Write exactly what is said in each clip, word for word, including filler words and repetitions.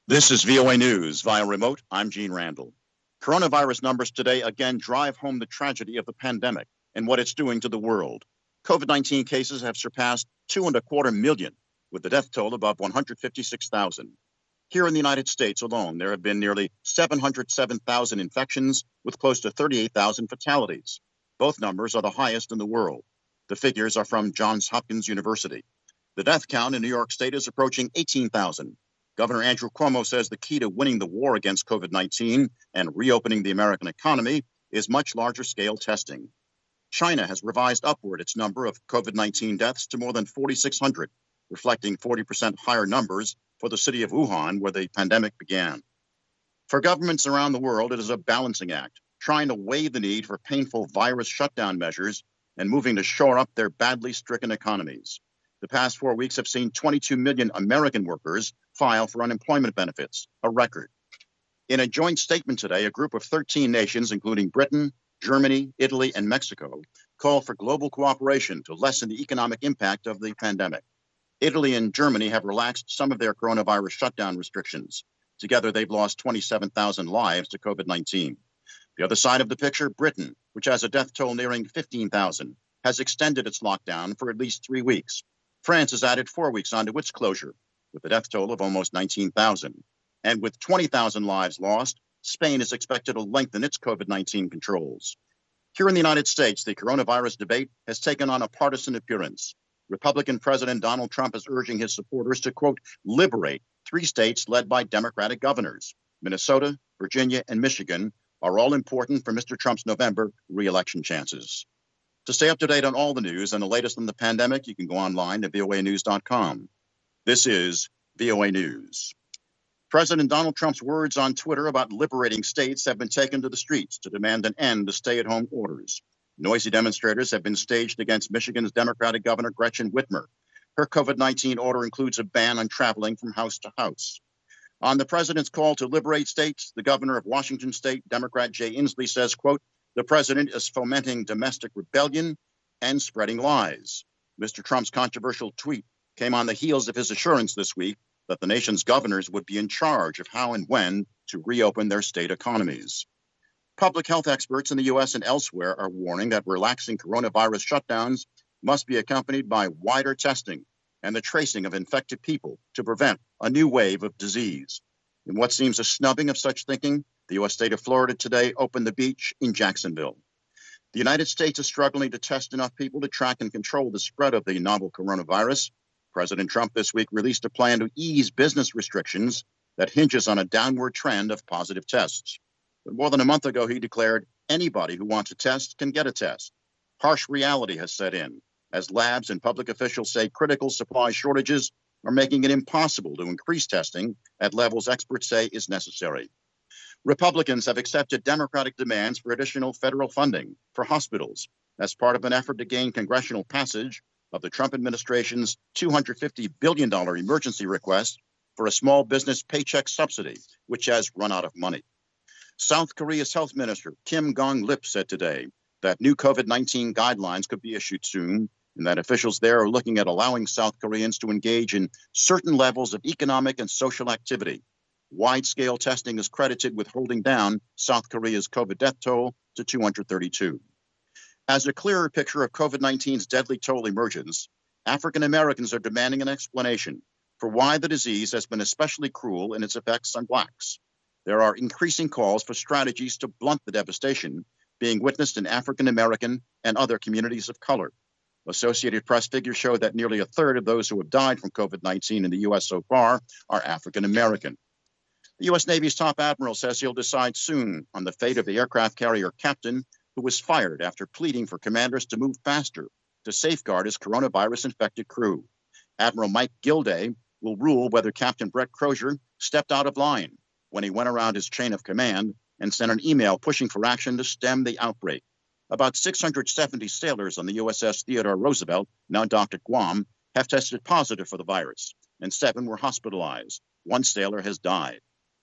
This is V O A News via remote. I'm Gene Randall. Coronavirus numbers today again drive home the tragedy of the pandemic and what it's doing to the world. COVID nineteen cases have surpassed two and a quarter million, with the death toll above one hundred fifty-six thousand. Here in the United States alone, there have been nearly seven hundred seven thousand infections with close to thirty-eight thousand fatalities. Both numbers are the highest in the world. The figures are from Johns Hopkins University. The death count in New York State is approaching eighteen thousand. Governor Andrew Cuomo says the key to winning the war against COVID nineteen and reopening the American economy is much larger scale testing. China has revised upward its number of COVID nineteen deaths to more than forty-six hundred, reflecting forty percent higher numbers for the city of Wuhan, where the pandemic began. For governments around the world, it is a balancing act, trying to weigh the need for painful virus shutdown measures and moving to shore up their badly stricken economies. The past four weeks have seen twenty-two million American workers file for unemployment benefits, a record. In a joint statement today, a group of thirteen nations, including Britain, Germany, Italy, and Mexico, call for global cooperation to lessen the economic impact of the pandemic. Italy and Germany have relaxed some of their coronavirus shutdown restrictions. Together, they've lost twenty-seven thousand lives to COVID nineteen. The other side of the picture, Britain, which has a death toll nearing fifteen thousand, has extended its lockdown for at least three weeks. France has added four weeks onto its closure, with a death toll of almost nineteen thousand. And with twenty thousand lives lost, Spain is expected to lengthen its COVID nineteen controls. Here in the United States, the coronavirus debate has taken on a partisan appearance. Republican President Donald Trump is urging his supporters to, quote, liberate three states led by Democratic governors. Minnesota, Virginia, and Michigan are all important for Mister Trump's November re-election chances. To stay up to date on all the news and the latest on the pandemic, you can go online to V O A news dot com. This is V O A News. President Donald Trump's words on Twitter about liberating states have been taken to the streets to demand an end to stay-at-home orders. Noisy demonstrators have been staged against Michigan's Democratic Governor Gretchen Whitmer. Her COVID nineteen order includes a ban on traveling from house to house. On the president's call to liberate states, the governor of Washington State, Democrat Jay Inslee, says, quote, the president is fomenting domestic rebellion and spreading lies. Mister Trump's controversial tweet came on the heels of his assurance this week that the nation's governors would be in charge of how and when to reopen their state economies. Public health experts in the U S and elsewhere are warning that relaxing coronavirus shutdowns must be accompanied by wider testing and the tracing of infected people to prevent a new wave of disease. In what seems a snubbing of such thinking, the U S state of Florida today opened the beach in Jacksonville. The United States is struggling to test enough people to track and control the spread of the novel coronavirus. President Trump this week released a plan to ease business restrictions that hinges on a downward trend of positive tests. But more than a month ago, he declared anybody who wants a test can get a test. Harsh reality has set in, as labs and public officials say critical supply shortages are making it impossible to increase testing at levels experts say is necessary. Republicans have accepted Democratic demands for additional federal funding for hospitals as part of an effort to gain congressional passage of the Trump administration's two hundred fifty billion dollars emergency request for a small business paycheck subsidy, which has run out of money. South Korea's health minister, Kim Gong-lip, said today that new COVID nineteen guidelines could be issued soon and that officials there are looking at allowing South Koreans to engage in certain levels of economic and social activity. Wide-scale testing is credited with holding down South Korea's COVID death toll to two hundred thirty-two. As a clearer picture of COVID nineteen's deadly toll emerges, African Americans are demanding an explanation for why the disease has been especially cruel in its effects on blacks. There are increasing calls for strategies to blunt the devastation being witnessed in African American and other communities of color. Associated Press figures show that nearly a third of those who have died from COVID nineteen in the U S so far are African American. The U S Navy's top admiral says he'll decide soon on the fate of the aircraft carrier Captain, who was fired after pleading for commanders to move faster to safeguard his coronavirus-infected crew. Admiral Mike Gilday will rule whether Captain Brett Crozier stepped out of line when he went around his chain of command and sent an email pushing for action to stem the outbreak. About six hundred seventy sailors on the U S S Theodore Roosevelt, now docked at Guam, have tested positive for the virus, and seven were hospitalized. One sailor has died.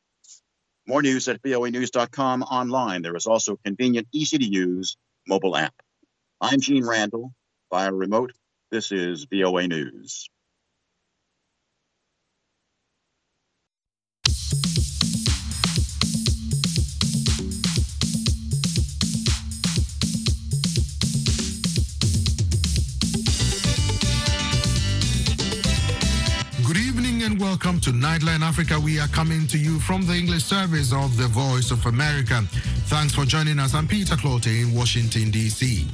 More news at V O A news dot com online. There is also a convenient, easy-to-use mobile app. I'm Gene Randall. Via remote, this is V O A News. Welcome to Nightline Africa. We are coming to you from the English service of the Voice of America. Thanks for joining us. I'm Peter Clote in Washington, D C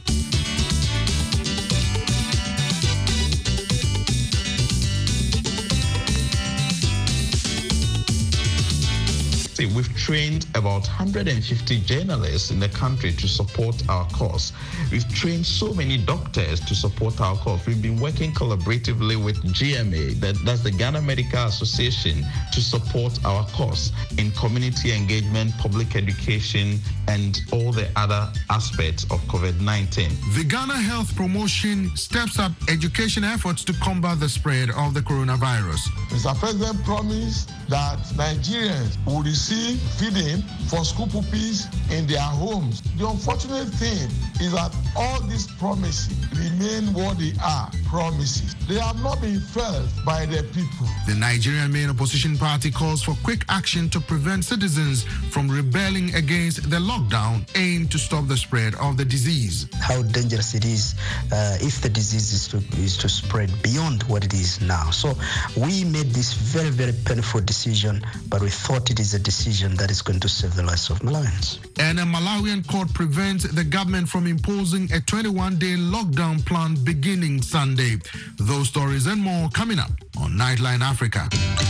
We've trained about one hundred fifty journalists in the country to support our cause. We've trained so many doctors to support our cause. We've been working collaboratively with G M A, that, that's the Ghana Medical Association, to support our cause in community engagement, public education, and all the other aspects of COVID nineteen. The Ghana Health Promotion steps up education efforts to combat the spread of the coronavirus. Mister President promised that Nigerians will receive feeding for school pupils in their homes. The unfortunate thing is that all these promises remain what they are, promises. They have not been felt by the people. The Nigerian main opposition party calls for quick action to prevent citizens from rebelling against the lockdown aimed to stop the spread of the disease. How dangerous it is uh, if the disease is to, is to spread beyond what it is now. So we made this very, very painful decision, but we thought it is a decision that is going to save the lives of Malawians. And a Malawian court prevents the government from imposing a twenty-one day lockdown plan beginning Sunday. Those stories and more coming up on Nightline Africa.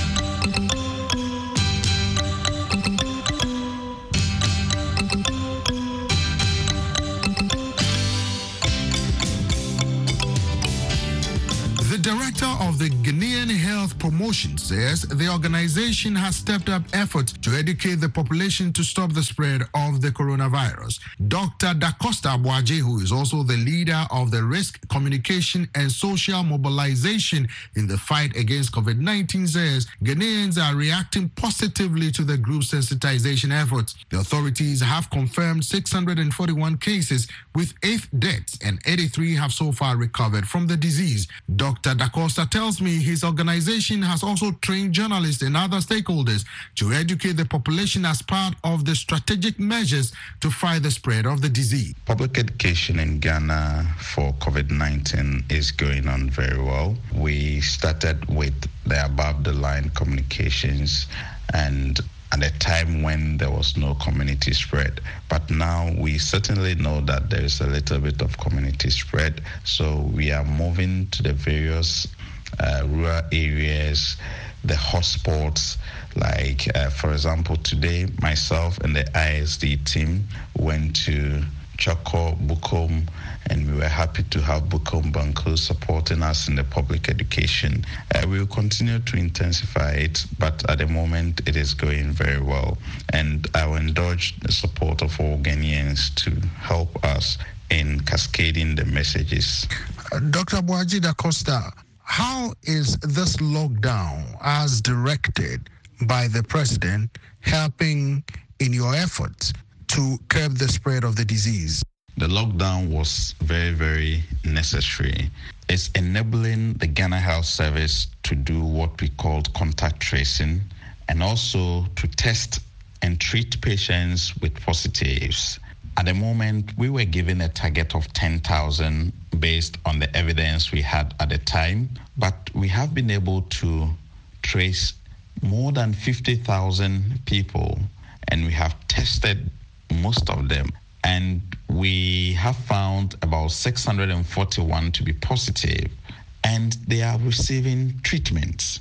The director of the Ghanaian Health Promotion says the organization has stepped up efforts to educate the population to stop the spread of the coronavirus. Doctor Da Costa Boaji, who is also the leader of the Risk Communication and Social Mobilization in the fight against COVID nineteen, says Ghanaians are reacting positively to the group's sensitization efforts. The authorities have confirmed six hundred forty-one cases with eight deaths, and eighty-three have so far recovered from the disease. Doctor Da Costa tells me his organization has also trained journalists and other stakeholders to educate the population as part of the strategic measures to fight the spread of the disease. Public education in Ghana for COVID nineteen is going on very well. We started with the above-the-line communications, and at a time when there was no community spread. But now we certainly know that there is a little bit of community spread. So we are moving to the various uh, rural areas, the hotspots. Like, uh, for example, today, myself and the I S D team went to Choko, Bukom, and we were happy to have Bukom Banku supporting us in the public education. Uh, we will continue to intensify it, but at the moment it is going very well. And I will indulge the support of all Ghanaians to help us in cascading the messages. Uh, Doctor Boaji Da Costa, how is this lockdown, as directed by the president, helping in your efforts to curb the spread of the disease? The lockdown was very, very necessary. It's enabling the Ghana Health Service to do what we called contact tracing, and also to test and treat patients with positives. At the moment, we were given a target of ten thousand based on the evidence we had at the time, but we have been able to trace more than fifty thousand people, and we have tested most of them. And we have found about six hundred forty-one to be positive, and they are receiving treatments.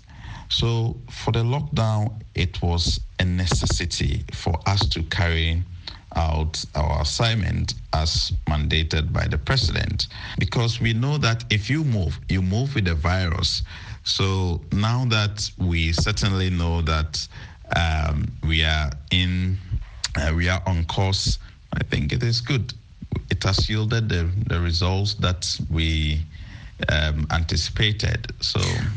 So for the lockdown, it was a necessity for us to carry out our assignment as mandated by the president, because we know that if you move, you move with the virus. So now that we certainly know that um, we are in, uh, we are on course, I think it is good. It has yielded the, the results that we um, anticipated. So,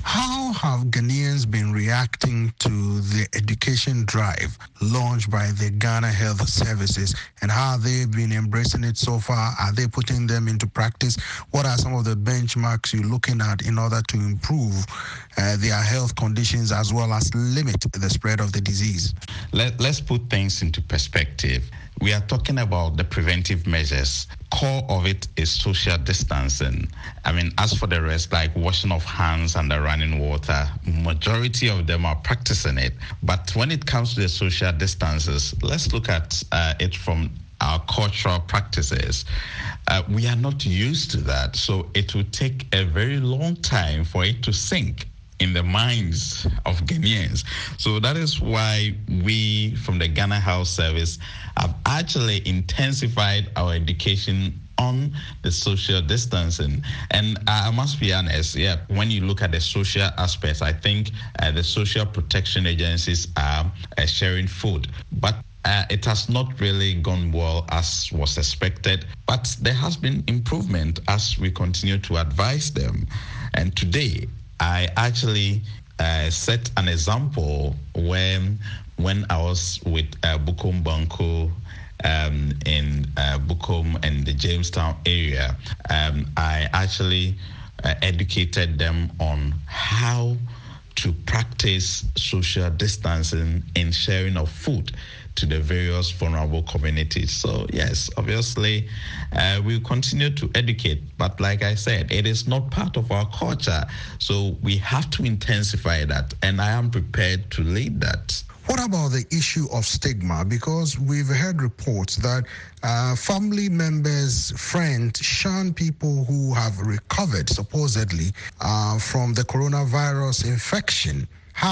How have Ghanaians been reacting to the education drive launched by the Ghana Health Services, and how have they been embracing it so far? Are they putting them into practice? What are some of the benchmarks you're looking at in order to improve uh, their health conditions as well as limit the spread of the disease? Let, let's put things into perspective. We are talking about the preventive measures. Core of it is social distancing. I mean, as for the rest, like washing of hands and the running water, majority of them are practicing it. But when it comes to the social distances, let's look at uh, it from our cultural practices. Uh, we are not used to that, so it will take a very long time for it to sink in the minds of Ghanaians. So that is why we from the Ghana Health Service have actually intensified our education on the social distancing. And I must be honest, yeah, when you look at the social aspects, I think uh, the social protection agencies are uh, sharing food. But Uh, it has not really gone well as was expected, but there has been improvement as we continue to advise them. And today, I actually uh, set an example when when I was with uh, Bukom Banco um, in uh, Bukom and the Jamestown area. Um, I actually uh, educated them on how to practice social distancing in sharing of food to the various vulnerable communities. So yes, obviously, uh, we'll continue to educate, but like I said, it is not part of our culture. So we have to intensify that, and I am prepared to lead that. What about the issue of stigma? Because we've heard reports that uh, family members, friends shun people who have recovered supposedly uh, from the coronavirus infection.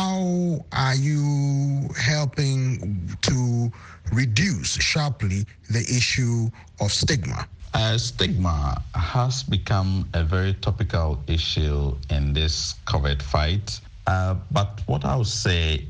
How are you helping to reduce sharply the issue of stigma? Uh, stigma has become a very topical issue in this COVID fight. Uh, but what I'll say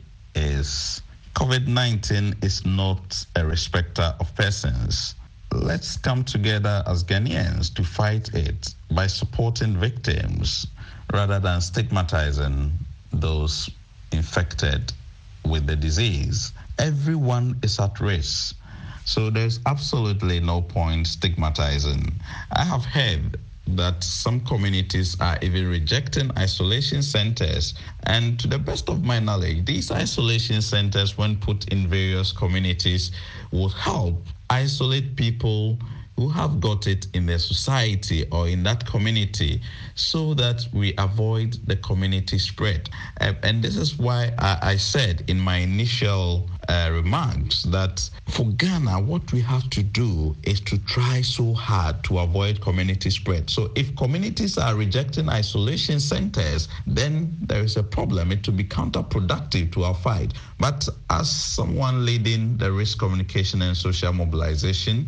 is COVID nineteen is not a respecter of persons. Let's come together as Ghanaians to fight it by supporting victims rather than stigmatizing those infected with the disease. Everyone is at risk, so there's absolutely no point stigmatizing. I have heard that some communities are even rejecting isolation centers, and to the best of my knowledge, these isolation centers, when put in various communities, will help isolate people who have got it in their society or in that community, so that we avoid the community spread. Uh, and this is why I, I said in my initial uh, remarks that for Ghana, what we have to do is to try so hard to avoid community spread. So if communities are rejecting isolation centers, then there is a problem. It will be counterproductive to our fight. But as someone leading the risk communication and social mobilization,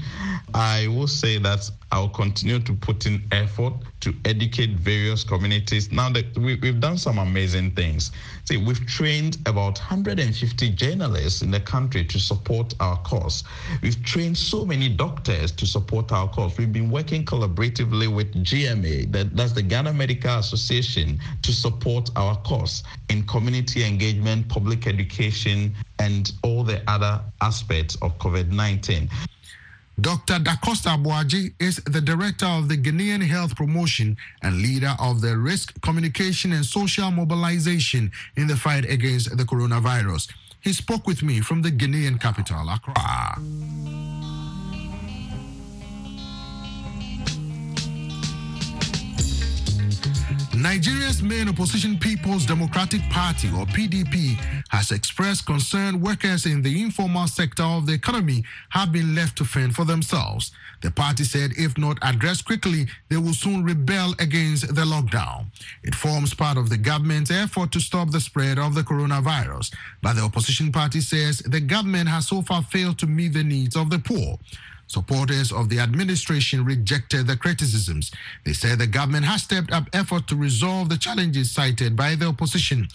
I will say that I'll continue to put in effort to educate various communities. Now that we, we've done some amazing things. See, we've trained about one hundred fifty journalists in the country to support our cause. We've trained so many doctors to support our cause. We've been working collaboratively with G M A, that, that's the Ghana Medical Association, to support our cause in community engagement, public education, and all the other aspects of COVID nineteen. Doctor Da Costa Abuaji is the director of the Ghanaian Health Promotion and leader of the Risk Communication and Social Mobilization in the fight against the coronavirus. He spoke with me from the Ghanaian capital, Accra. Nigeria's main opposition People's Democratic Party, or P D P, has expressed concern workers in the informal sector of the economy have been left to fend for themselves. The party said if not addressed quickly, they will soon rebel against the lockdown. It forms part of the government's effort to stop the spread of the coronavirus. But the opposition party says the government has so far failed to meet the needs of the poor. Supporters of the administration rejected the criticisms. They said the government has stepped up effort to resolve the challenges cited by the opposition.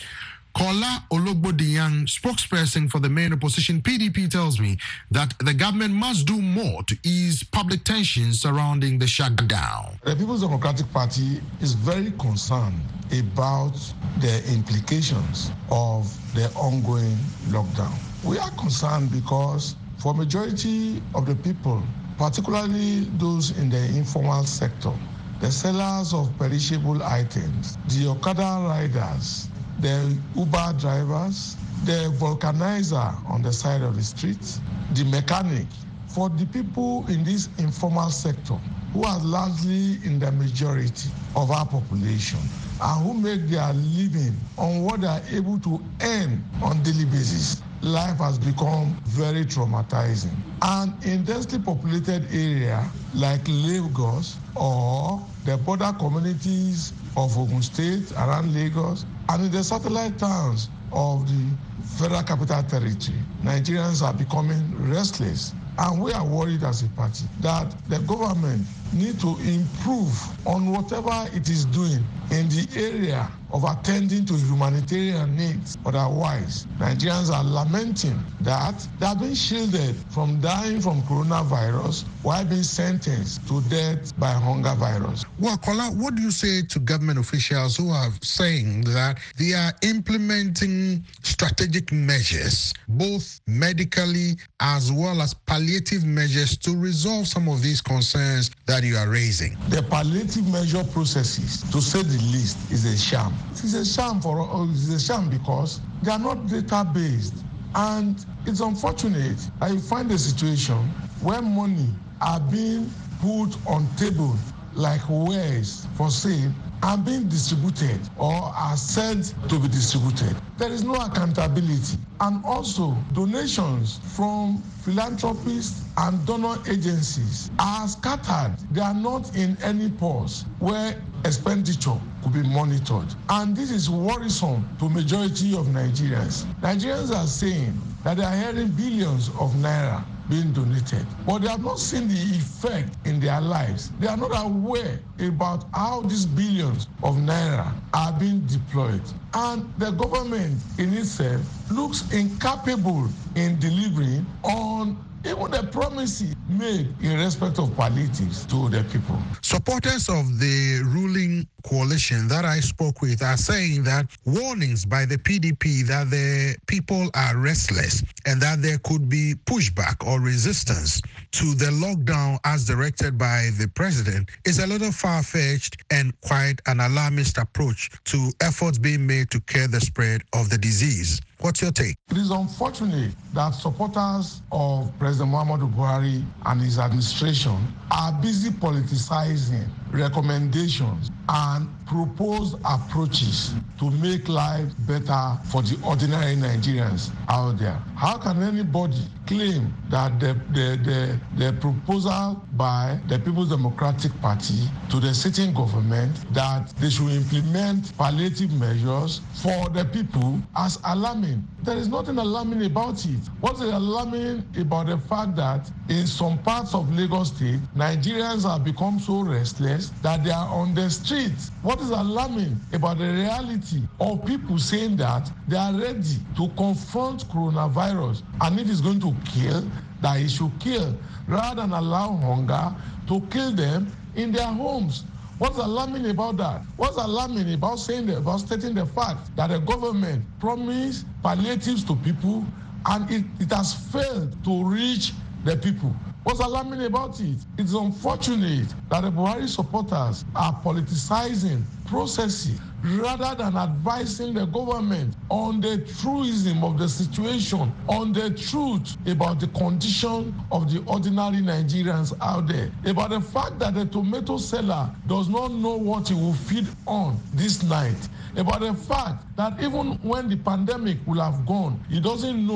Kola Ologbodiyang, spokesperson for the main opposition P D P, tells me that the government must do more to ease public tensions surrounding the shutdown. The People's Democratic Party is very concerned about the implications of the ongoing lockdown. We are concerned because for majority of the people, particularly those in the informal sector, the sellers of perishable items, the Okada riders, the Uber drivers, the vulcanizer on the side of the street, the mechanic, for the people in this informal sector who are largely in the majority of our population and who make their living on what they are able to earn on daily basis, life has become very traumatizing. And in densely populated area like Lagos or the border communities of Ogun State around Lagos and in the satellite towns of the Federal Capital Territory, Nigerians are becoming restless. And we are worried as a party that the government need to improve on whatever it is doing in the area of attending to humanitarian needs. Otherwise, Nigerians are lamenting that they are being shielded from dying from coronavirus while being sentenced to death by hunger virus. Well, Kola, what do you say to government officials who are saying that they are implementing strategic measures, both medically as well as palliative measures, to resolve some of these concerns that you are raising? The palliative measure processes, to say the least, is a sham. It is a sham for it's a sham because they are not data-based. And it's unfortunate that you find a situation where money are being put on table like wares for sale and being distributed or are said to be distributed. There is no accountability. And also, donations from philanthropists and donor agencies are scattered. They are not in any pause where expenditure could be monitored. And this is worrisome to majority of Nigerians. Nigerians are saying that they are hearing billions of naira being donated, but they have not seen the effect in their lives. They are not aware about how these billions of naira are being deployed. And the government in itself looks incapable in delivering on even the promises made in respect of palliatives to the people. Supporters of the ruling coalition that I spoke with are saying that warnings by the P D P that the people are restless and that there could be pushback or resistance to the lockdown as directed by the president is a little far-fetched and quite an alarmist approach to efforts being made to curb the spread of the disease. What's your take? It is unfortunate that supporters of President Muhammadu Buhari and his administration are busy politicizing recommendations and proposed approaches to make life better for the ordinary Nigerians out there. How can anybody claim that the, the, the, the proposal by the People's Democratic Party to the sitting government that they should implement palliative measures for the people as alarming? There is nothing alarming about it. What is alarming about the fact that in some parts of Lagos State, Nigerians have become so restless that they are on the streets? What is alarming about the reality of people saying that they are ready to confront coronavirus and it is going to kill, that it should kill, rather than allow hunger to kill them in their homes? What's alarming about that? What's alarming about saying that, about stating the fact that the government promised palliatives to people and it, it has failed to reach the people? What's alarming about it? It's unfortunate that the Buhari supporters are politicizing processes rather than advising the government on the truism of the situation, on the truth about the condition of the ordinary Nigerians out there, about the fact that the tomato seller does not know what he will feed on this night, about the fact that even when the pandemic will have gone, he doesn't know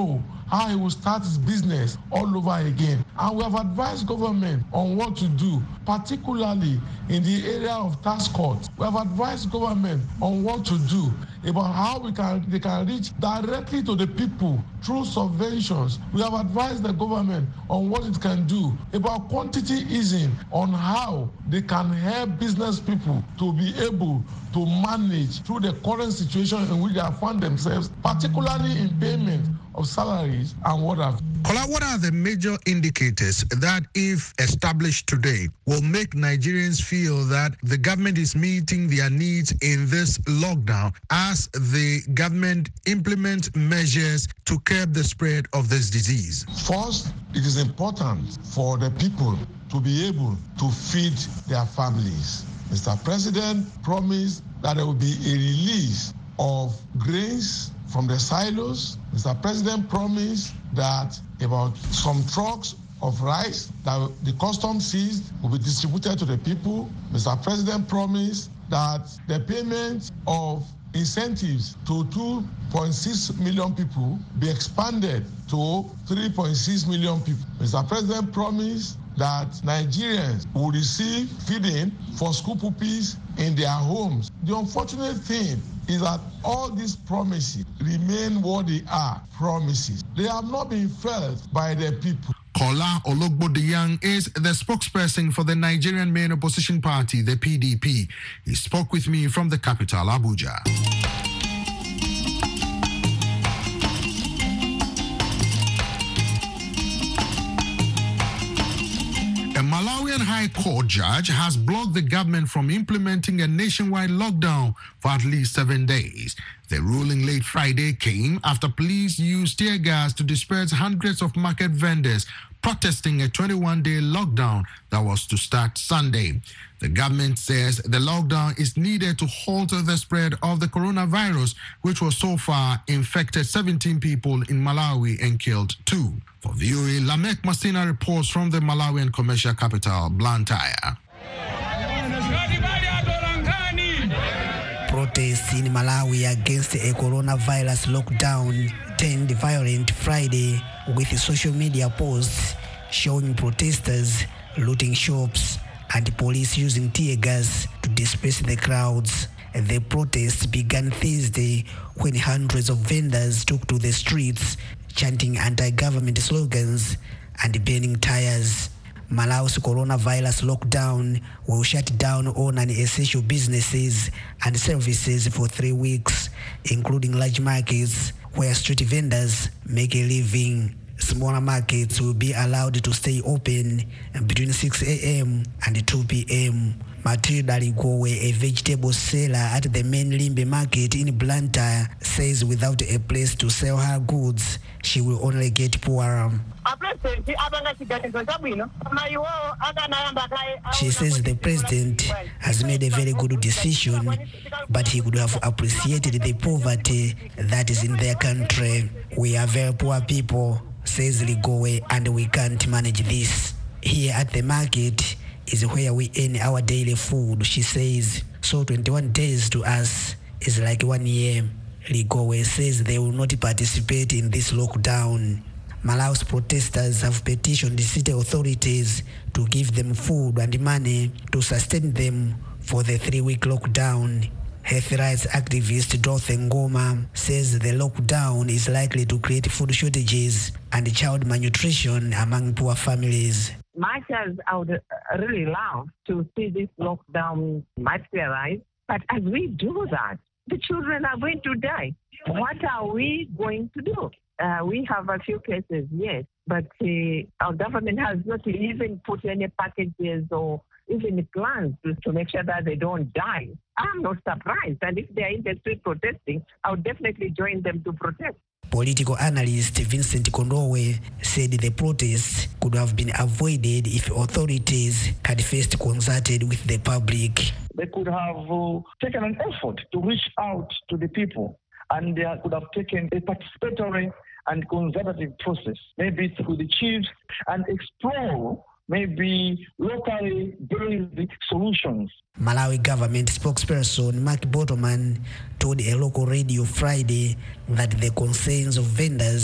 how he will start his business all over again. And we have advised government on what to do, particularly in the area of tax cuts. We have advised government on what to do about how we can they can reach directly to the people through subventions. We have advised the government on what it can do about quantity easing, on how they can help business people to be able to manage through the current situation in which they have found themselves, particularly in payment of salaries and what have. Kola, what are the major indicators that, if established today, will make Nigerians feel that the government is meeting their needs in this lockdown as the government implements measures to curb the spread of this disease? First, it is important for the people to be able to feed their families. Mister President promised that there will be a release of grains from the silos. Mister President promised that about some trucks of rice that the custom seized will be distributed to the people. Mister President promised that the payment of incentives to two point six million people be expanded to three point six million people. Mister President promised that Nigerians will receive feeding for school pupils in their homes. The unfortunate thing is that all these promises remain what they are, promises. They have not been felt by the people. Kola Ologbodiyang is the spokesperson for the Nigerian main opposition party, the P D P. He spoke with me from the capital, Abuja. A Malawian High Court judge has blocked the government from implementing a nationwide lockdown for at least seven days. The ruling late Friday came after police used tear gas to disperse hundreds of market vendors protesting a twenty-one day lockdown that was to start Sunday. The government says the lockdown is needed to halt the spread of the coronavirus, which was so far infected seventeen people in Malawi and killed two. For V O A, Lamek Masina reports from the Malawian commercial capital, Blantyre. Protests in Malawi against a coronavirus lockdown turned violent Friday, with social media posts showing protesters looting shops and police using tear gas to disperse the crowds. The protests began Thursday when hundreds of vendors took to the streets chanting anti-government slogans and burning tires. Malawi's coronavirus lockdown will shut down all non-essential businesses and services for three weeks, including large markets where street vendors make a living. Smaller markets will be allowed to stay open between six a.m. and two p.m. Matilda Ligowe, a vegetable seller at the main Limbe market in Blantyre, says without a place to sell her goods, she will only get poorer. She says the president has made a very good decision, but he could have appreciated the poverty that is in their country. We are very poor people, says Ligowe, and we can't manage this. Here at the market is where we earn our daily food, she says. So twenty-one days to us is like one year. Ligowe says they will not participate in this lockdown. Malawi's protesters have petitioned the city authorities to give them food and money to sustain them for the three-week lockdown. Health rights activist Dorothy Ngoma says the lockdown is likely to create food shortages and child malnutrition among poor families. Much as I would really love to see this lockdown materialize, but as we do that, the children are going to die. What are we going to do? Uh, we have a few cases, yes, but uh, our government has not even put any packages or even plans to, to make sure that they don't die. I'm not surprised. And if they're in the street protesting, I would definitely join them to protest. Political analyst Vincent Kondowe said the protests could have been avoided if authorities had first consulted with the public. They could have uh, taken an effort to reach out to the people, and they could have taken a participatory and conservative process, maybe through the chiefs, and explore maybe locally based solutions. Malawi government spokesperson Mark Botoman told a local radio Friday that the concerns of vendors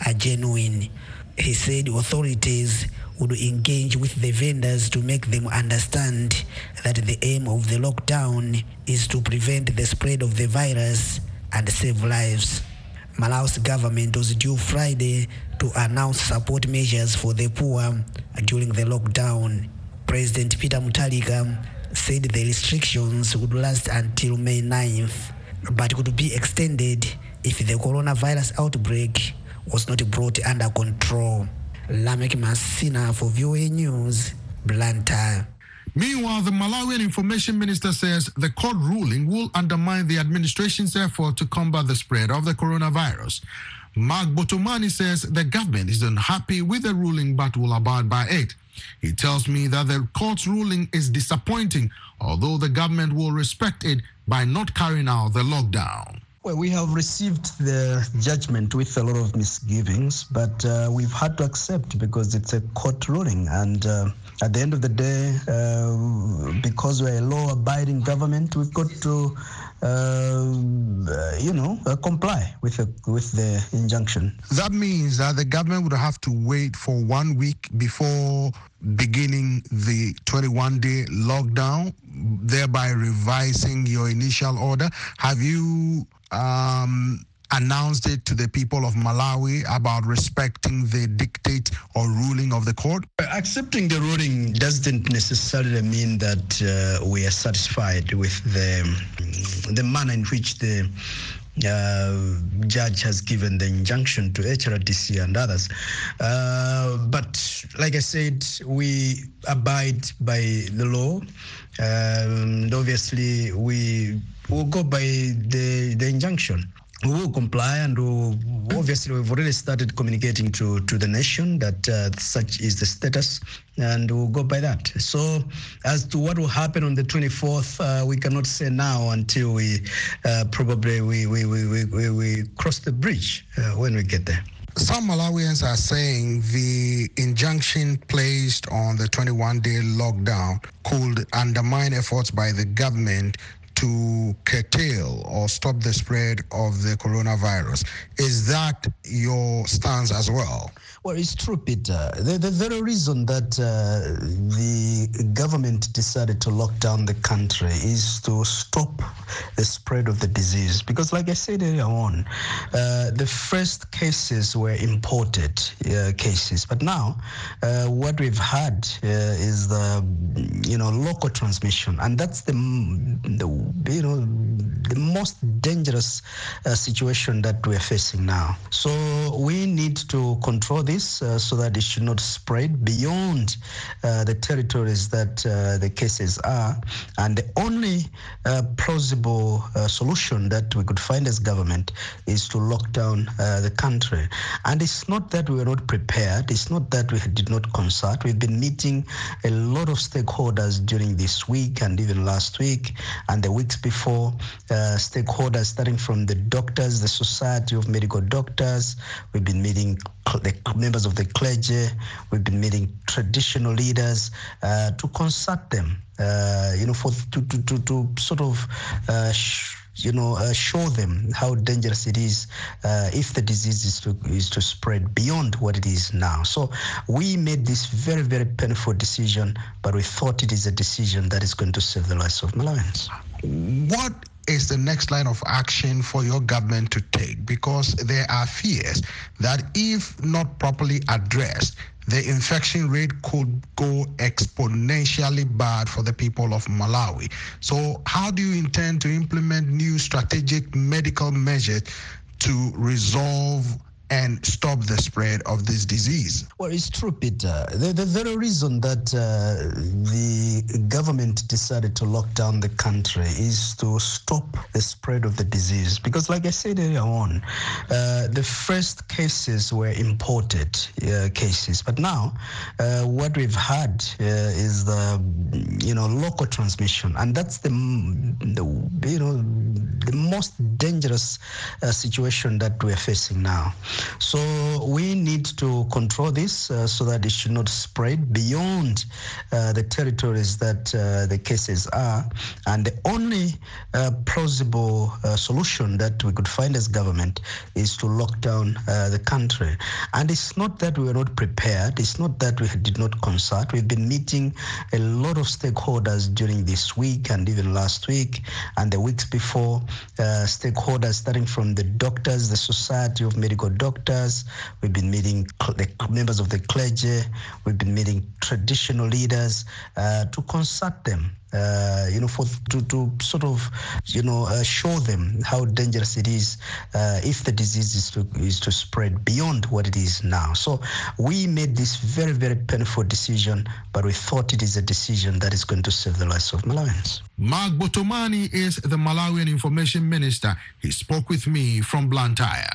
are genuine. He said authorities would engage with the vendors to make them understand that the aim of the lockdown is to prevent the spread of the virus and save lives. Malawi's government was due Friday to announce support measures for the poor during the lockdown. President Peter Mutharika said the restrictions would last until May ninth, but could be extended if the coronavirus outbreak was not brought under control. Lamek Masina for V O A News, Blantyre. Meanwhile, the Malawian Information Minister says the court ruling will undermine the administration's effort to combat the spread of the coronavirus. Mark Botomani says the government is unhappy with the ruling but will abide by it. He tells me that the court's ruling is disappointing, although the government will respect it by not carrying out the lockdown. Well, we have received the judgment with a lot of misgivings, but uh, we've had to accept because it's a court ruling. And uh, at the end of the day, uh, because we're a law-abiding government, we've got to, uh, you know, uh, comply with the, with the injunction. That means that the government would have to wait for one week before beginning the twenty-one day lockdown, thereby revising your initial order. Have you um, announced it to the people of Malawi about respecting the dictate or ruling of the court? Accepting the ruling doesn't necessarily mean that uh, we are satisfied with the, the manner in which the Uh, judge has given the injunction to H R D C and others. Uh, but like I said, we abide by the law. Um, and obviously, we will go by the, the injunction. We will comply, and we'll, obviously we've already started communicating to, to the nation that uh, such is the status, and we'll go by that. So as to what will happen on the twenty-fourth, uh, we cannot say now until we uh, probably we, we, we, we, we cross the bridge uh, when we get there. Some Malawians are saying the injunction placed on the twenty-one day lockdown could undermine efforts by the government to curtail or stop the spread of the coronavirus. Is that your stance as well? Well, it's true, Peter. The, the very reason that uh, the government decided to lock down the country is to stop the spread of the disease. Because like I said earlier on, uh, the first cases were imported uh, cases. But now uh, what we've had uh, is the, you know, local transmission. And that's the, the you know, the most dangerous uh, situation that we're facing now. So we need to control this uh, so that it should not spread beyond uh, the territories that uh, the cases are. And the only uh, plausible uh, solution that we could find as government is to lock down uh, the country. And it's not that we were not prepared. It's not that we did not consult. We've been meeting a lot of stakeholders during this week and even last week and the weeks before. Uh, stakeholders starting from the doctors, the Society of Medical Doctors. We've been meeting the members of the clergy. We've been meeting traditional leaders uh, to consult them, uh, you know, for to to to, to sort of uh, sh- you know, uh, show them how dangerous it is uh, if the disease is to is to spread beyond what it is now. So we made this very, very painful decision, but we thought it is a decision that is going to save the lives of Malawians. What is the next line of action for your government to take? Because there are fears that if not properly addressed, the infection rate could go exponentially bad for the people of Malawi. So how do you intend to implement new strategic medical measures to resolve and stop the spread of this disease? Well, it's true, Peter. The, the very reason that uh, the government decided to lock down the country is to stop the spread of the disease. Because like I said earlier on, uh, the first cases were imported uh, cases. But now uh, what we've had uh, is the, you know, local transmission. And that's the, the you know, the most dangerous uh, situation that we're facing now. So we need to control this uh, so that it should not spread beyond uh, the territories that uh, the cases are. And the only uh, plausible uh, solution that we could find as government is to lock down uh, the country. And it's not that we were not prepared. It's not that we did not consult. We've been meeting a lot of stakeholders during this week and even last week and the weeks before. Uh, stakeholders starting from the doctors, the Society of Medical Doctors. We've been meeting the members of the clergy. We've been meeting traditional leaders uh, to consult them. Uh, you know, for to, to sort of, you know, uh, show them how dangerous it is uh, if the disease is to is to spread beyond what it is now. So we made this very, very painful decision, but we thought it is a decision that is going to save the lives of Malawians. Mark Botomani is the Malawian Information Minister. He spoke with me from Blantyre.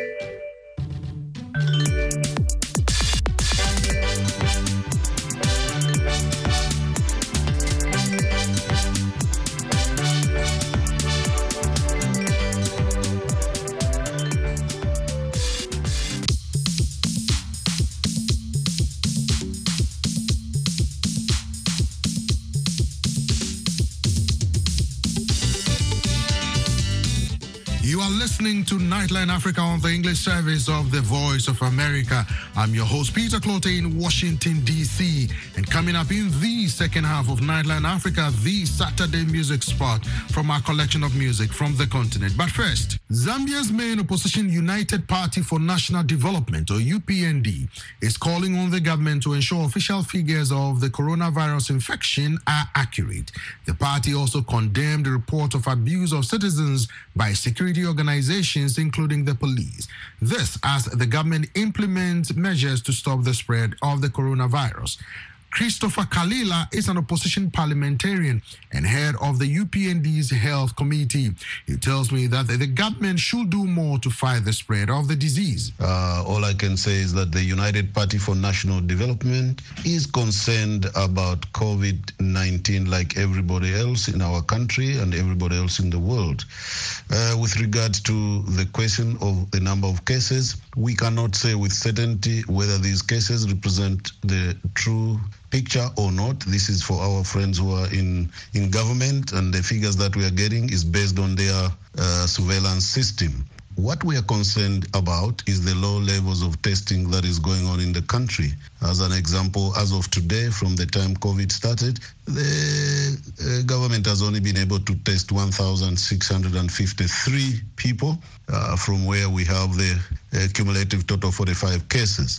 You are listening to Nightline Africa on the English service of the Voice of America. I'm your host, Peter Clote in Washington, D C. And coming up in the second half of Nightline Africa, the Saturday music spot from our collection of music from the continent. But first, Zambia's main opposition United Party for National Development, or U P N D, is calling on the government to ensure official figures of the coronavirus infection are accurate. The party also condemned the report of abuse of citizens by security organizations, including the police. This as the government implements measures to stop the spread of the coronavirus. Christopher Kalila is an opposition parliamentarian and head of the U P N D's Health Committee. He tells me that the government should do more to fight the spread of the disease. Uh, all I can say is that the United Party for National Development is concerned about COVID nineteen like everybody else in our country and everybody else in the world. Uh, with regards to the question of the number of cases, we cannot say with certainty whether these cases represent the true picture or not. This is for our friends who are in, in government, and the figures that we are getting is based on their uh, surveillance system. What we are concerned about is the low levels of testing that is going on in the country. As an example, as of today, from the time COVID started, the uh, government has only been able to test one thousand six hundred fifty-three people, uh, from where we have the uh, cumulative total forty-five cases.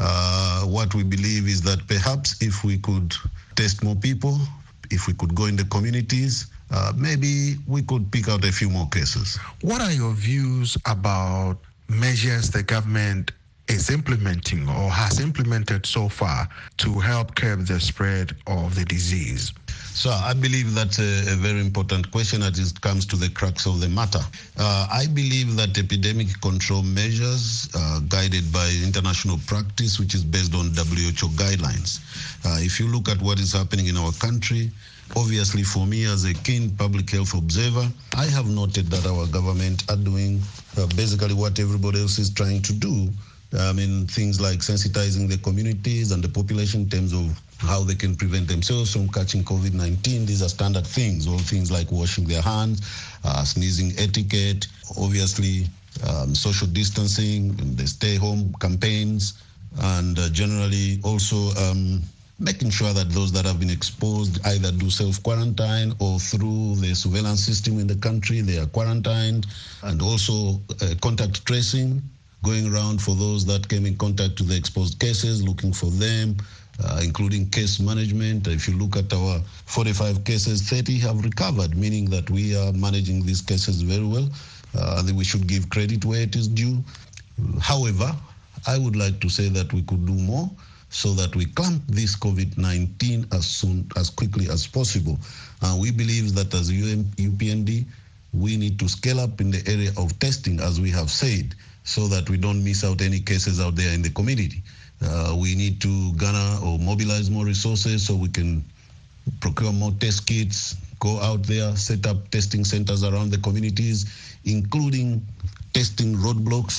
Uh, what we believe is that perhaps if we could test more people, if we could go in the communities, uh, maybe we could pick out a few more cases. What are your views about measures the government is implementing or has implemented so far to help curb the spread of the disease? So I believe that's a, a very important question as it comes to the crux of the matter. Uh, I believe that epidemic control measures uh, guided by international practice, which is based on W H O guidelines. Uh, if you look at what is happening in our country, obviously for me as a keen public health observer, I have noted that our government are doing uh, basically what everybody else is trying to do. I mean, things like sensitizing the communities and the population in terms of how they can prevent themselves from catching COVID nineteen. These are standard things, all things like washing their hands, uh, sneezing etiquette, obviously um, social distancing, and the stay-home campaigns, and uh, generally also um, making sure that those that have been exposed either do self-quarantine or through the surveillance system in the country, they are quarantined, and also uh, contact tracing, going around for those that came in contact with the exposed cases, looking for them, uh, including case management. If you look at our forty-five cases, thirty have recovered, meaning that we are managing these cases very well. Uh, and we should give credit where it is due. However, I would like to say that we could do more so that we clamp this COVID nineteen as soon, as quickly as possible. And we believe that as U P N D, we need to scale up in the area of testing, as we have said, so that we don't miss out any cases out there in the community. Uh, we need to garner or mobilize more resources so we can procure more test kits, go out there, set up testing centers around the communities, including testing roadblocks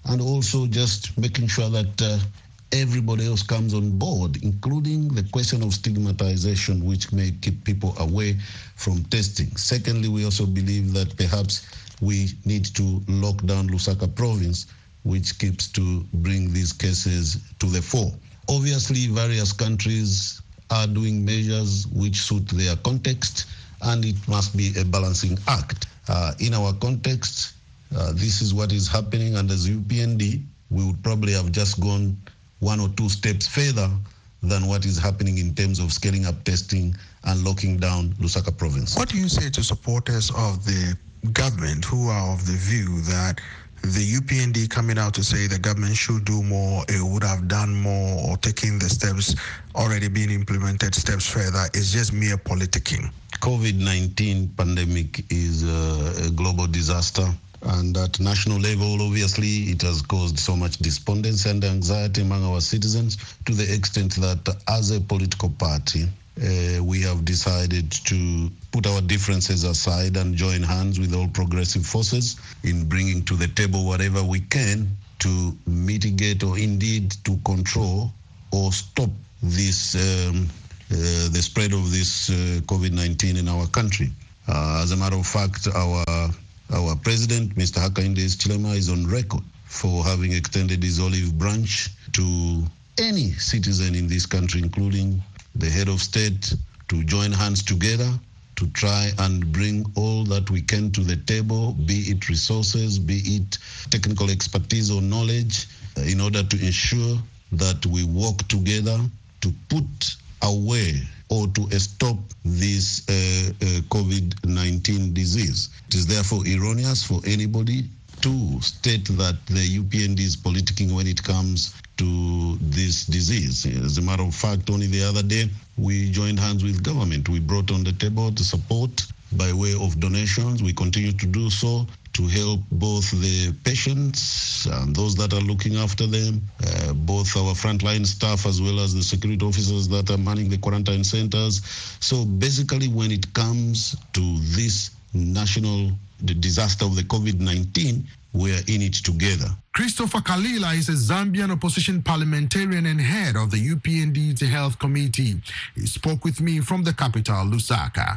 and also just making sure that uh, everybody else comes on board, including the question of stigmatization, which may keep people away from testing. Secondly, we also believe that perhaps we need to lock down Lusaka province, which keeps to bring these cases to the fore. Obviously, various countries are doing measures which suit their context, and it must be a balancing act. Uh, in our context, uh, this is what is happening, and as U P N D, we would probably have just gone one or two steps further than what is happening in terms of scaling up testing and locking down Lusaka province. What do you say to supporters of the government who are of the view that the U P N D coming out to say the government should do more, it would have done more, or taking the steps already being implemented steps further is just mere politicking? COVID nineteen pandemic is a, a global disaster, and at national level, obviously, it has caused so much despondency and anxiety among our citizens to the extent that as a political party, Uh, we have decided to put our differences aside and join hands with all progressive forces in bringing to the table whatever we can to mitigate or indeed to control or stop this um, uh, the spread of this uh, COVID nineteen in our country. Uh, as a matter of fact, our our president, Mister Hakainde Hichilema, is on record for having extended his olive branch to any citizen in this country, including the head of state, to join hands together to try and bring all that we can to the table, be it resources, be it technical expertise or knowledge, in order to ensure that we work together to put away or to stop this uh, uh, COVID nineteen disease. It is therefore erroneous for anybody to state that the U P N D is politicking when it comes to this disease. As a matter of fact, only the other day, we joined hands with government. We brought on the table the support by way of donations. We continue to do so to help both the patients and those that are looking after them, uh, both our frontline staff as well as the security officers that are manning the quarantine centers. So basically, when it comes to this national the disaster of the COVID nineteen, we're in it together. Christopher Kalila is a Zambian opposition parliamentarian and head of the U P N D's Health Committee. He spoke with me from the capital, Lusaka.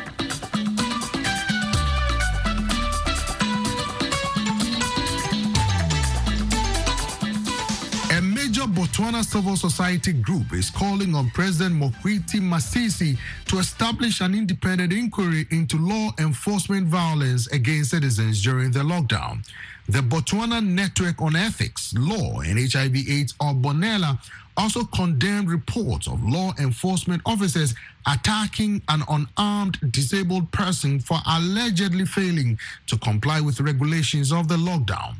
A major Botswana civil society group is calling on President Mokgweetsi Masisi to establish an independent inquiry into law enforcement violence against citizens during the lockdown. The Botswana Network on Ethics, Law and H I V AIDS, or Bonella, also condemned reports of law enforcement officers attacking an unarmed disabled person for allegedly failing to comply with regulations of the lockdown.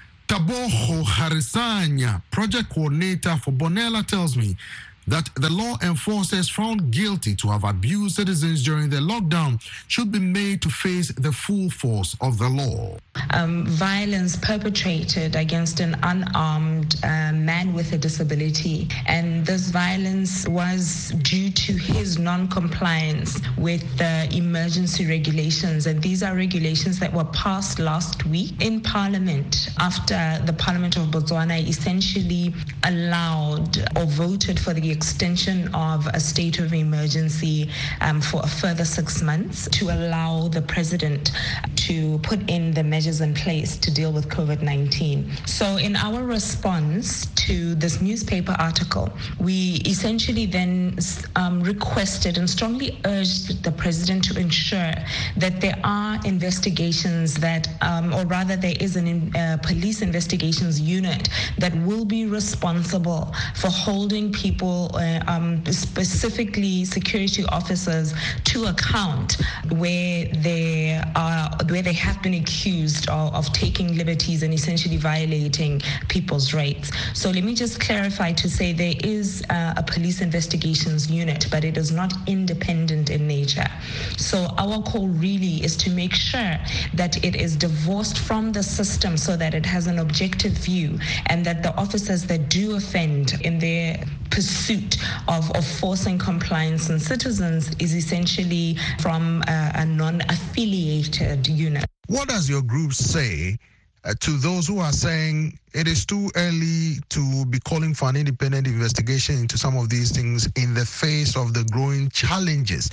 Taboho Harisanya, project coordinator for Bonella, tells me that the law enforcers found guilty to have abused citizens during the lockdown should be made to face the full force of the law. Um, violence perpetrated against an unarmed uh, man with a disability, and this violence was due to his non-compliance with the emergency regulations, and these are regulations that were passed last week in Parliament after the Parliament of Botswana essentially allowed or voted for the extension of a state of emergency um, for a further six months to allow the president to put in the measures in place to deal with COVID nineteen. So in our response to this newspaper article, we essentially then um, requested and strongly urged the president to ensure that there are investigations that, um, or rather there is a uh, police investigations unit that will be responsible for holding people Uh, um, specifically security officers to account where they are, where they have been accused of, of taking liberties and essentially violating people's rights. So let me just clarify to say there is uh, a police investigations unit, but it is not independent in nature. So our call really is to make sure that it is divorced from the system so that it has an objective view, and that the officers that do offend in their pursuit of, of forcing compliance on citizens is essentially from a, a non-affiliated unit. What does your group say uh, to those who are saying it is too early to be calling for an independent investigation into some of these things in the face of the growing challenges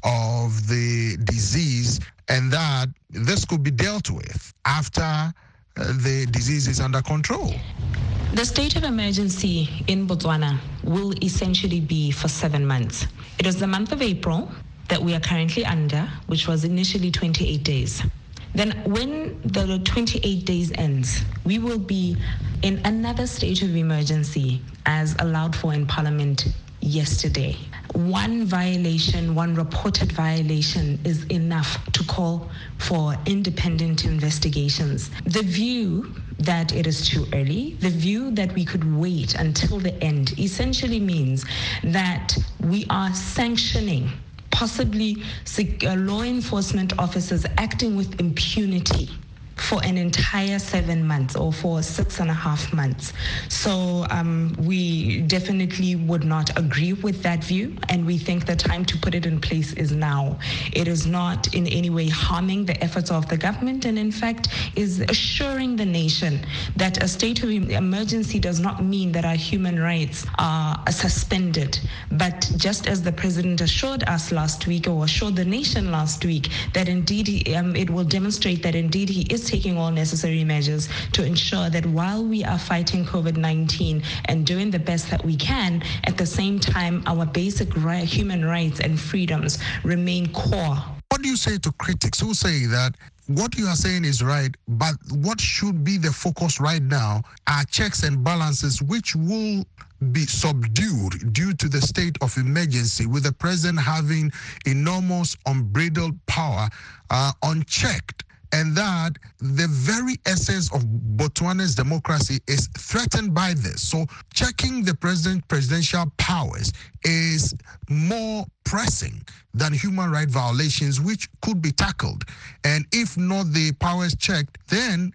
of the disease, and that this could be dealt with after uh, the disease is under control? The state of emergency in Botswana will essentially be for seven months. It is the month of April that we are currently under, which was initially twenty-eight days. Then when the twenty-eight days ends, we will be in another state of emergency as allowed for in Parliament yesterday. One violation, one reported violation is enough to call for independent investigations. The view that it is too early, the view that we could wait until the end, essentially means that we are sanctioning possibly law enforcement officers acting with impunity for an entire seven months or for six and a half months. So um, we definitely would not agree with that view, and we think the time to put it in place is now. It is not in any way harming the efforts of the government, and in fact is assuring the nation that a state of emergency does not mean that our human rights are suspended. But just as the president assured us last week, or assured the nation last week, that indeed um, it will demonstrate that indeed he is taking all necessary measures to ensure that while we are fighting COVID nineteen and doing the best that we can, at the same time, our basic right, human rights and freedoms remain core. What do you say to critics who say that what you are saying is right, but what should be the focus right now are checks and balances which will be subdued due to the state of emergency, with the president having enormous unbridled power uh, unchecked, and that the very essence of Botswana's democracy is threatened by this. So checking the president's presidential powers is more pressing than human rights violations, which could be tackled. And if not the powers checked, then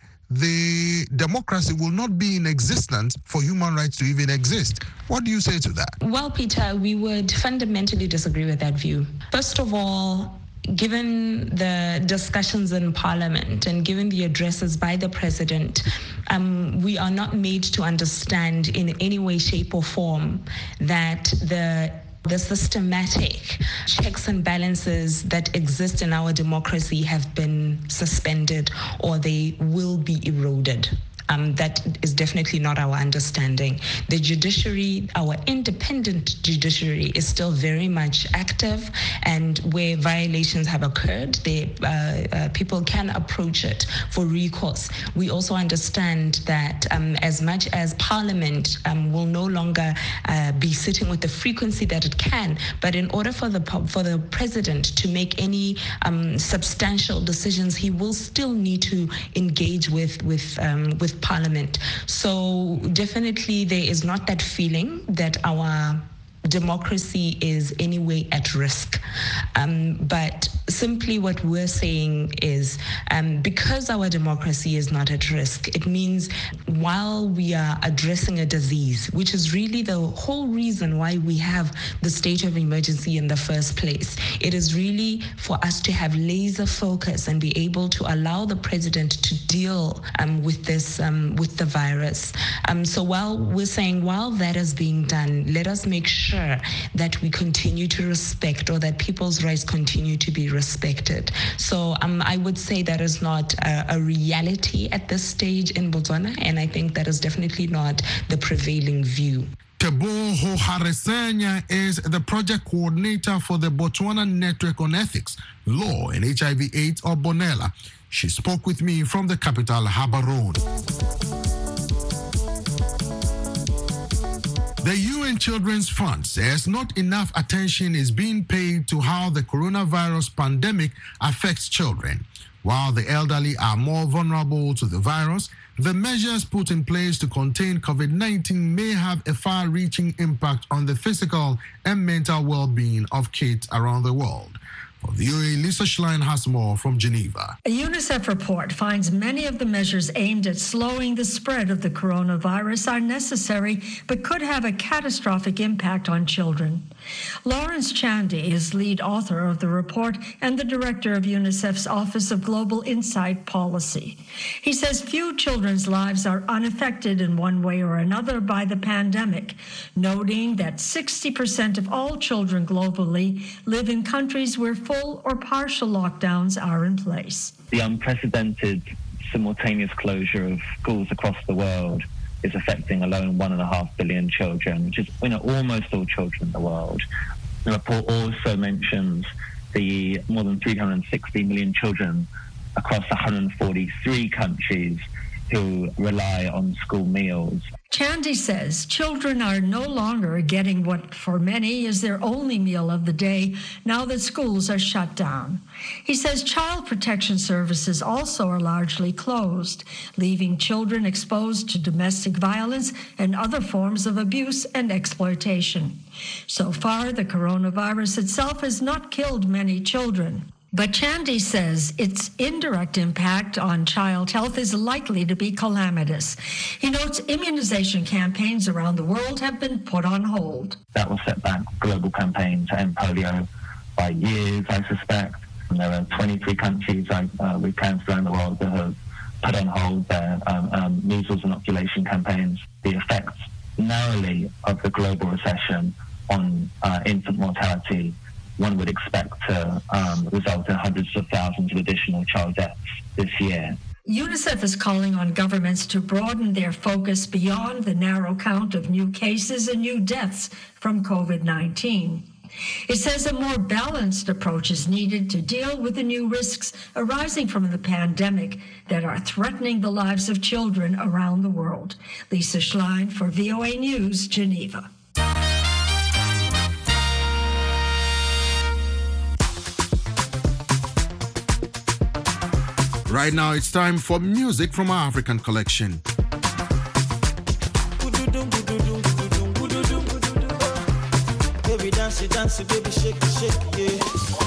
the democracy will not be in existence for human rights to even exist. What do you say to that? Well, Peter, we would fundamentally disagree with that view. First of all, given the discussions in Parliament and given the addresses by the President, um, we are not made to understand in any way, shape or form that the the systematic checks and balances that exist in our democracy have been suspended or they will be eroded. Um, that is definitely not our understanding. The judiciary, our independent judiciary, is still very much active, and where violations have occurred, they, uh, uh, people can approach it for recourse. We also understand that um, as much as Parliament um, will no longer uh, be sitting with the frequency that it can, but in order for the for the president to make any um, substantial decisions, he will still need to engage with with um, with Parliament. So definitely there is not that feeling that our democracy is anyway at risk. Um, but simply what we're saying is um, because our democracy is not at risk, it means while we are addressing a disease, which is really the whole reason why we have the state of emergency in the first place, it is really for us to have laser focus and be able to allow the president to deal um, with this, um, with the virus. Um, so while we're saying while that is being done, let us make sure that we continue to respect, or that people's rights continue to be respected. So um, I would say that is not a, a reality at this stage in Botswana, and I think that is definitely not the prevailing view. Teboho Haresanya is the project coordinator for the Botswana Network on Ethics, Law and H I V AIDS, or Bonella. She spoke with me from the capital, Gaborone. The U N Children's Fund says not enough attention is being paid to how the coronavirus pandemic affects children. While the elderly are more vulnerable to the virus, the measures put in place to contain COVID nineteen may have a far-reaching impact on the physical and mental well-being of kids around the world. V O A Lisa Schlein has more from Geneva. A UNICEF report finds many of the measures aimed at slowing the spread of the coronavirus are necessary but could have a catastrophic impact on children. Lawrence Chandy is lead author of the report and the director of UNICEF's Office of Global Insight Policy. He says few children's lives are unaffected in one way or another by the pandemic, noting that sixty percent of all children globally live in countries where full or partial lockdowns are in place. The unprecedented simultaneous closure of schools across the world is affecting alone one and a half billion children, which is, you know, almost all children in the world. The report also mentions the more than three hundred sixty million children across one hundred forty-three countries who rely on school meals. Chandy says children are no longer getting what for many is their only meal of the day now that schools are shut down. He says child protection services also are largely closed, leaving children exposed to domestic violence and other forms of abuse and exploitation. So far, the coronavirus itself has not killed many children. But Chandy says its indirect impact on child health is likely to be calamitous. He notes immunization campaigns around the world have been put on hold. That will set back global campaign to end polio by years, I suspect. And there are twenty-three countries uh, with cancer around the world that have put on hold their um, um, measles inoculation campaigns. The effects narrowly of the global recession on uh, infant mortality one would expect to um, result in hundreds of thousands of additional child deaths this year. UNICEF is calling on governments to broaden their focus beyond the narrow count of new cases and new deaths from COVID nineteen. It says a more balanced approach is needed to deal with the new risks arising from the pandemic that are threatening the lives of children around the world. Lisa Schlein for V O A News, Geneva. Right now, it's time for music from our African collection. Baby, dance, dance, baby, shake, shake, yeah.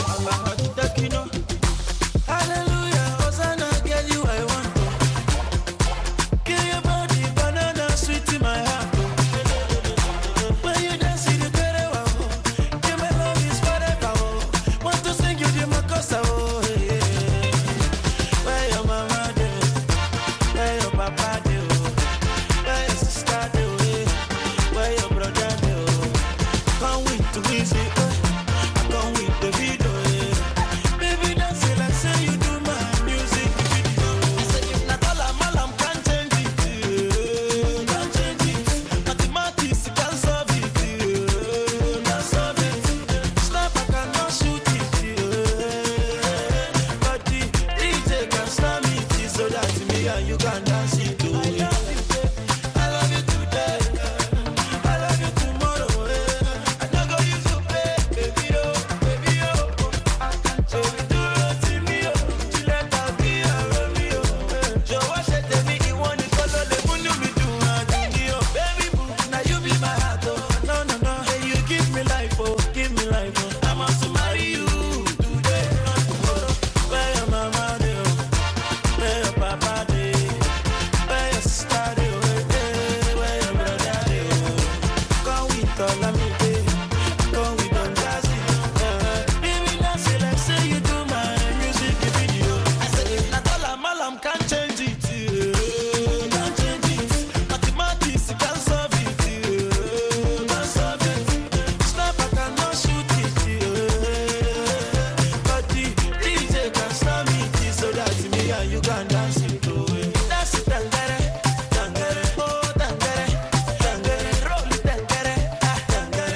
Hallelujah, Hosanna, girl, you I want to. Give your body banana, sweet in my heart. When you dance, you better wow. Give my love is forever. Want to sing you the Makosa, oh, yeah. Where your mama do? Where your papa do? Where your sister do? Where your brother do? Come with to easy, I come with the video. Baby, dance it like say you do my music video. I say if not all I'm all I'm can't change it, can't change it. Mathematics can't solve it, can't solve it. Snap I cannot shoot it, but the D J can snap it so that me and you can dance it too. I love you today, I love you tomorrow. I don't go use to play, baby oh, baby oh. So we do it me oh, tu let ta vie à Romeo. Je vois chez tes mi qui want to follow the moon we do oh. Baby boo, now you be my heart oh. No no no, hey you give me life oh, give me life oh. I must marry you today, not tomorrow. Where your mama do? Where your papa do? Where your sister do? Where your brother do? Come with all of me, baby. Come with Don Jazzy. Baby, dance it like say you do my music video. I say if not all I'm all I'm can't change it, can't change it. Mathematics can't solve it, can't solve it. Snap I cannot shoot it, but the D J can snap it so that me and you can dance it too. Dance it, tangere, tangere, oh tangere, tangere, roll it, tangere, ah tangere.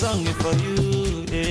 song for you. Yeah.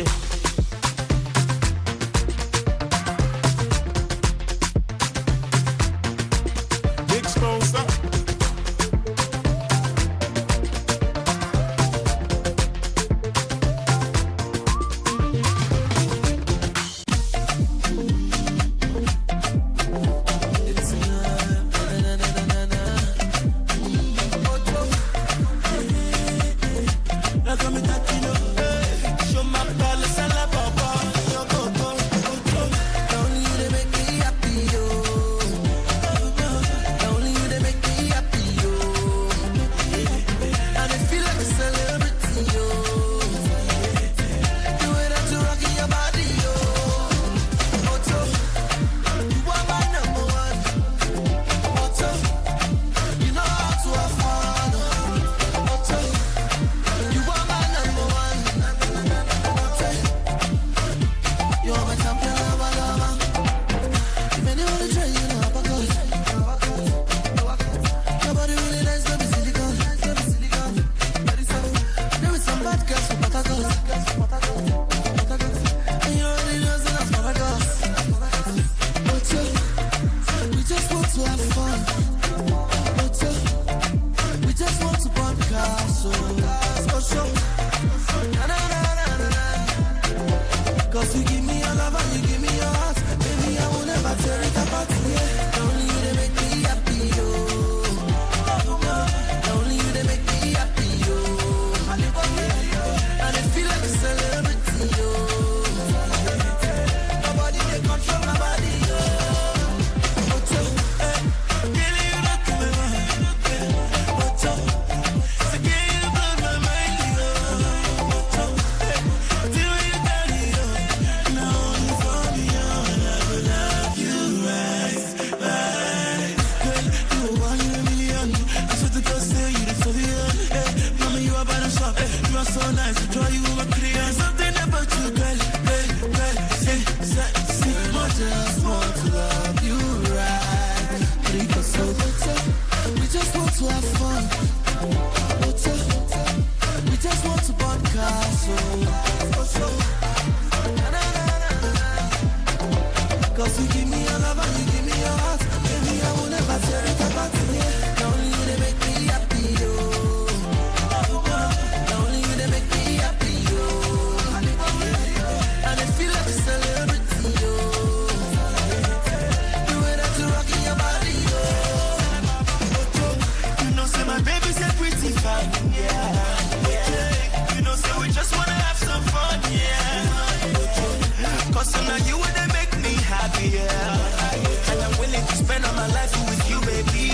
Yeah. And I'm willing to spend all my life with you, baby.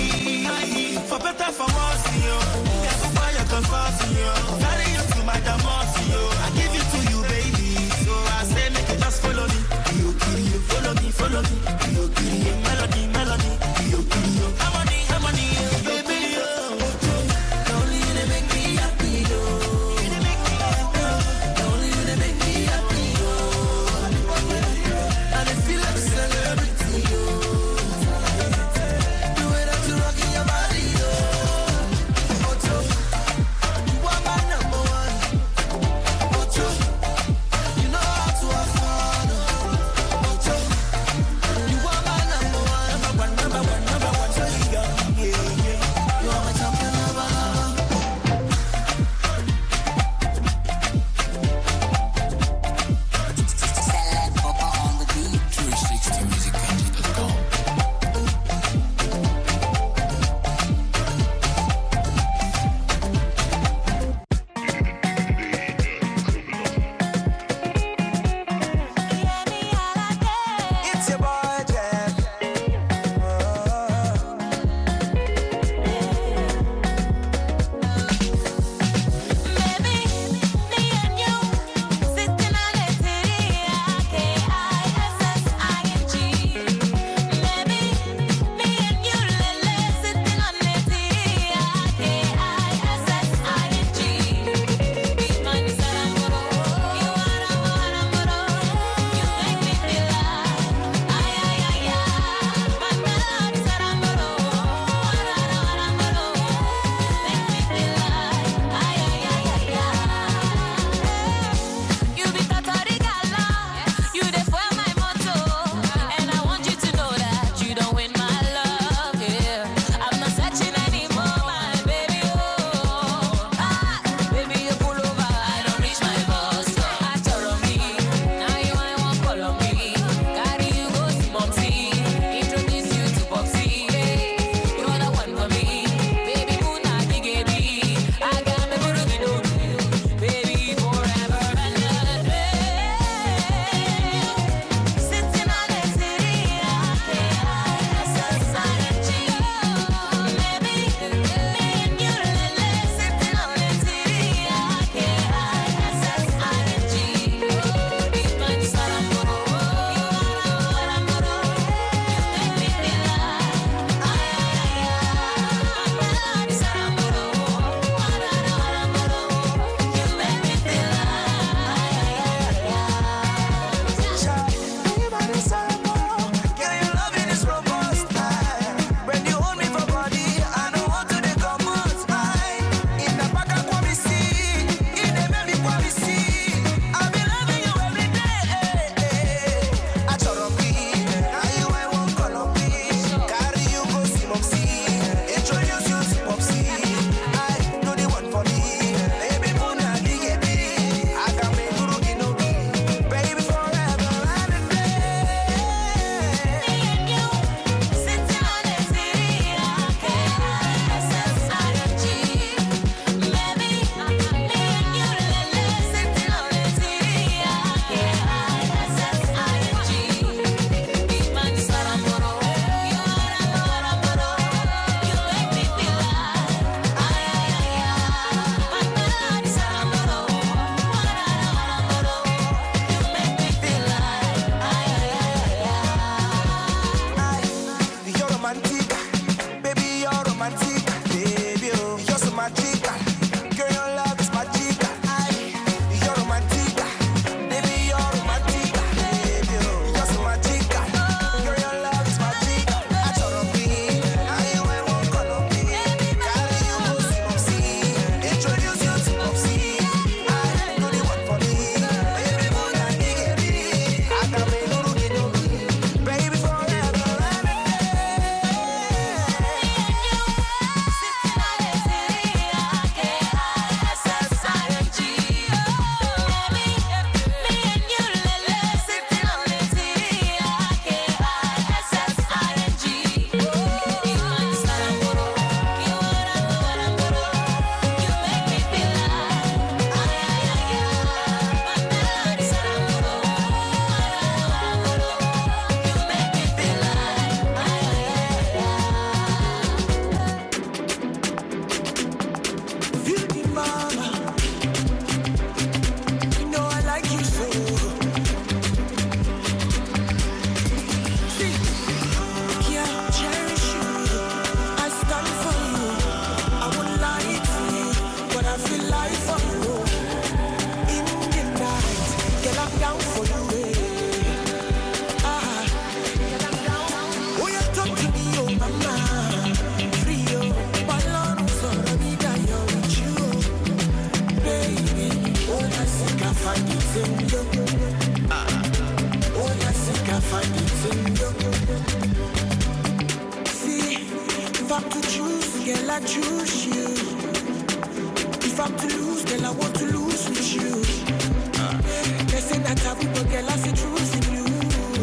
I choose you. If I'm to lose, girl, I want to lose with you. They say that taboo, but girl, I see truth in you.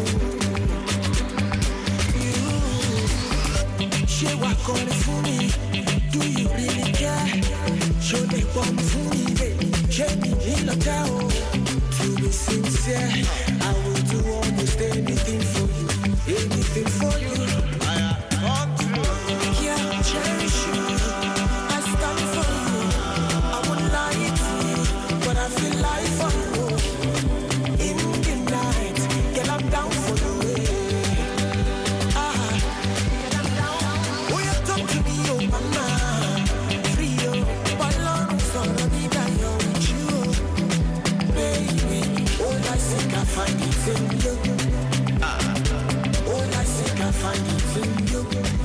You, she walk on it for me. Do you really care? Show me one for me, baby. Show me in the town. To be sincere, I will do almost anything for you, anything for you. I want to, yeah, cherish you. I stand for you. I won't lie to you, but I feel like for you. In the night, girl, I'm down for you. Ah, oh, you talk to me, oh mama, free oh, but Lord, so let me die with you, baby. All I seek, I find it in you. Ah, all I seek, I find it in you.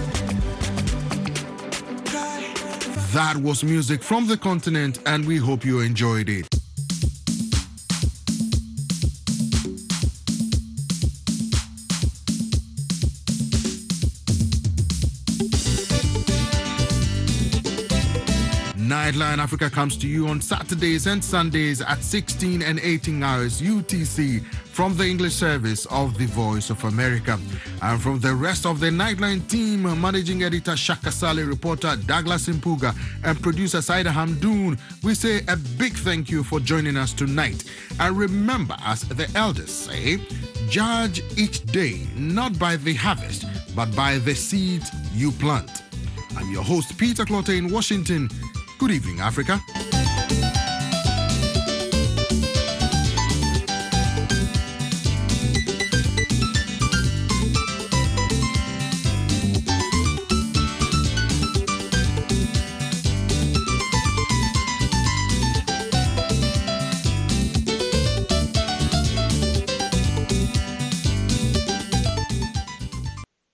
That was music from the continent, and we hope you enjoyed it. Nightline Africa comes to you on Saturdays and Sundays at sixteen and eighteen hours U T C from the English service of the Voice of America. And from the rest of the Nightline team, managing editor Shaka Saleh, reporter Douglas Impuga, and producer Saida Hamdoon, we say a big thank you for joining us tonight. And remember, as the elders say, judge each day not by the harvest, but by the seeds you plant. I'm your host, Peter Clotte in Washington. Good evening, Africa.